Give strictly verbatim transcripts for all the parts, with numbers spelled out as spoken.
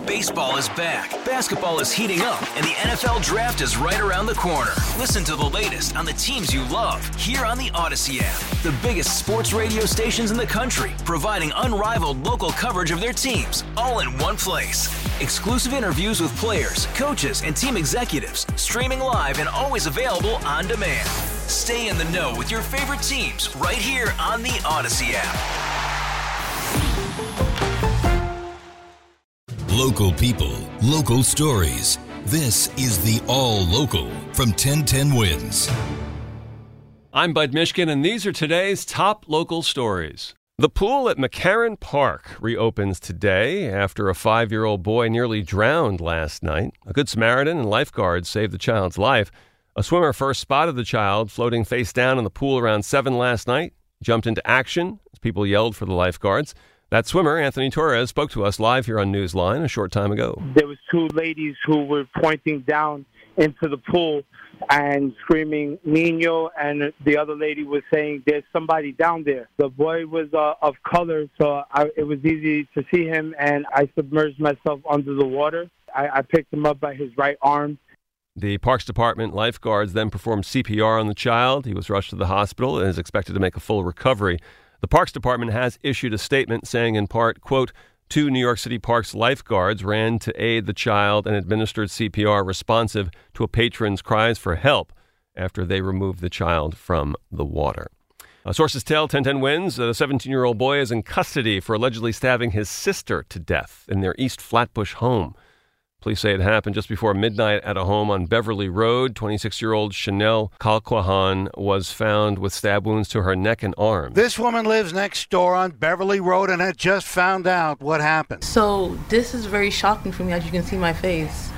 Baseball is back, basketball is heating up, and the N F L Draft is right around the corner. Listen to the latest on the teams you love here on the Odyssey app. The biggest sports radio stations in the country, providing unrivaled local coverage of their teams, all in one place. Exclusive interviews with players, coaches, and team executives, streaming live and always available on demand. Stay in the know with your favorite teams right here on the Odyssey app. Local people, local stories. This is the All Local from ten ten Wins. I'm Bud Mishkin, and these are today's top local stories. The pool at McCarran Park reopens today after a five-year-old boy nearly drowned last night. A Good Samaritan and lifeguards saved the child's life. A swimmer first spotted the child floating face down in the pool around seven last night, jumped into action as people yelled for the lifeguards. That swimmer, Anthony Torres, spoke to us live here on Newsline a short time ago. There was two ladies who were pointing down into the pool and screaming, Nino, and the other lady was saying, there's somebody down there. The boy was uh, of color, so I, it was easy to see him, and I submerged myself under the water. I, I picked him up by his right arm. The Parks Department lifeguards then performed C P R on the child. He was rushed to the hospital and is expected to make a full recovery. The Parks Department has issued a statement saying in part, quote, two New York City Parks lifeguards ran to aid the child and administered C P R responsive to a patron's cries for help after they removed the child from the water. Uh, sources tell ten ten Wins that a seventeen-year-old boy is in custody for allegedly stabbing his sister to death in their East Flatbush home. Police say it happened just before midnight at a home on Beverly Road. twenty-six-year-old Chanel Kalquahan was found with stab wounds to her neck and arm. This woman lives next door on Beverly Road and had just found out what happened. So this is very shocking for me, as you can see my face.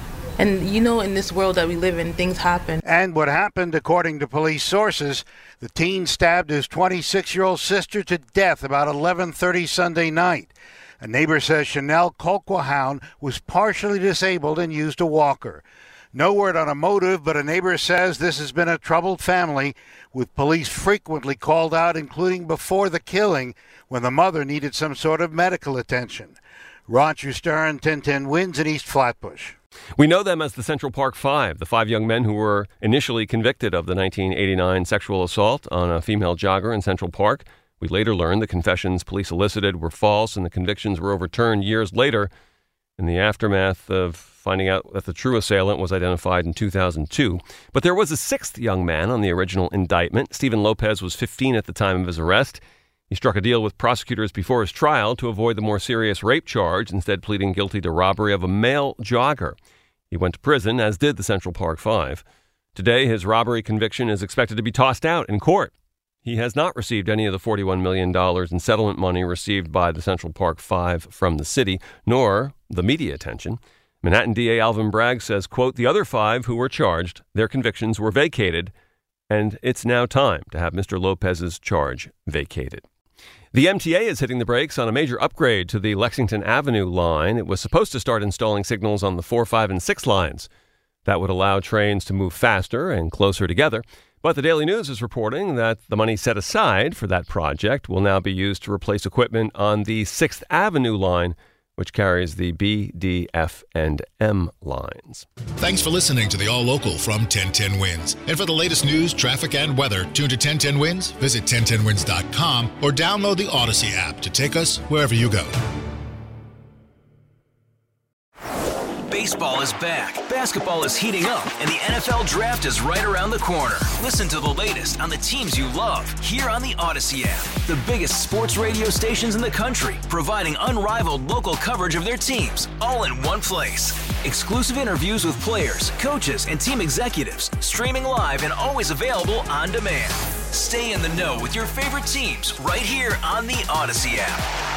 And you know, in this world that we live in, things happen. And what happened, according to police sources, the teen stabbed his twenty-six-year-old sister to death about eleven thirty Sunday night. A neighbor says Chanel Colquhoun was partially disabled and used a walker. No word on a motive, but a neighbor says this has been a troubled family, with police frequently called out, including before the killing, when the mother needed some sort of medical attention. Roger Stern, ten ten Wins in East Flatbush. We know them as the Central Park Five, the five young men who were initially convicted of the nineteen eighty-nine sexual assault on a female jogger in Central Park. We later learned the confessions police elicited were false and the convictions were overturned years later in the aftermath of finding out that the true assailant was identified in two thousand two. But there was a sixth young man on the original indictment. Stephen Lopez was fifteen at the time of his arrest. He struck a deal with prosecutors before his trial to avoid the more serious rape charge, instead pleading guilty to robbery of a male jogger. He went to prison, as did the Central Park Five. Today, his robbery conviction is expected to be tossed out in court. He has not received any of the forty-one million dollars in settlement money received by the Central Park Five from the city, nor the media attention. Manhattan D A Alvin Bragg says, quote, the other five who were charged, their convictions were vacated, and it's now time to have Mister Lopez's charge vacated. The M T A is hitting the brakes on a major upgrade to the Lexington Avenue line. It was supposed to start installing signals on the four, five, and six lines. That would allow trains to move faster and closer together. But the Daily News is reporting that the money set aside for that project will now be used to replace equipment on the sixth Avenue line, which carries the B, D, F, and M lines. Thanks for listening to the All Local from ten ten Wins. And for the latest news, traffic, and weather, tune to ten ten Wins, visit ten ten wins dot com, or download the Odyssey app to take us wherever you go. Baseball is back, basketball is heating up, and the N F L Draft is right around the corner. Listen to the latest on the teams you love here on the Odyssey app. The biggest sports radio stations in the country, providing unrivaled local coverage of their teams, all in one place. Exclusive interviews with players, coaches, and team executives, streaming live and always available on demand. Stay in the know with your favorite teams right here on the Odyssey app.